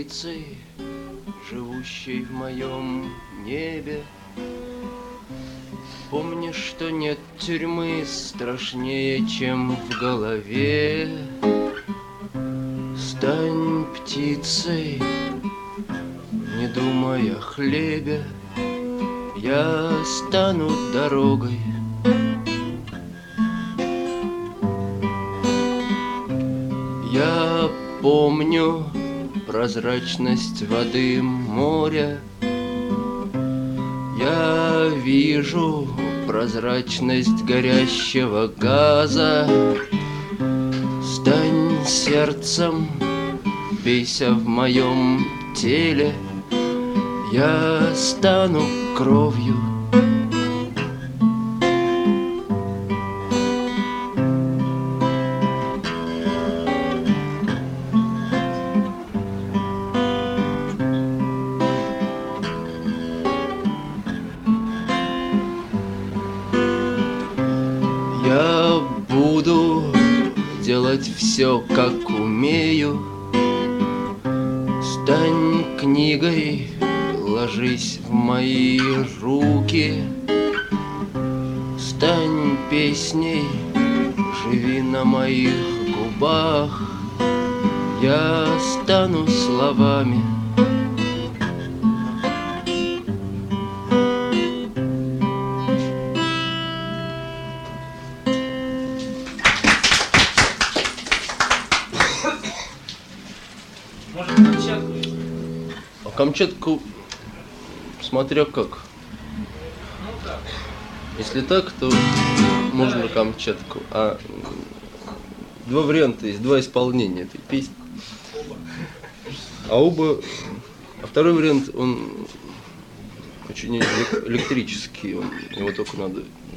птицей, живущей в моем небе. Помни, что нет тюрьмы страшнее, чем в голове. Стань птицей, не думай о хлебе. Я стану дорогой. Я помню прозрачность воды моря. Я вижу прозрачность горящего газа. Стань сердцем, бейся в моем теле. Я стану кровью. Я буду делать все, как умею. Стань книгой, ложись в мои руки. Стань песней, живи на моих губах. Я стану словами. Может, Камчатку? А Камчатку, смотря как. Ну так. Если так, то можно Камчатку. А два варианта есть, два исполнения этой песни. А второй вариант, он очень электрический, его только надо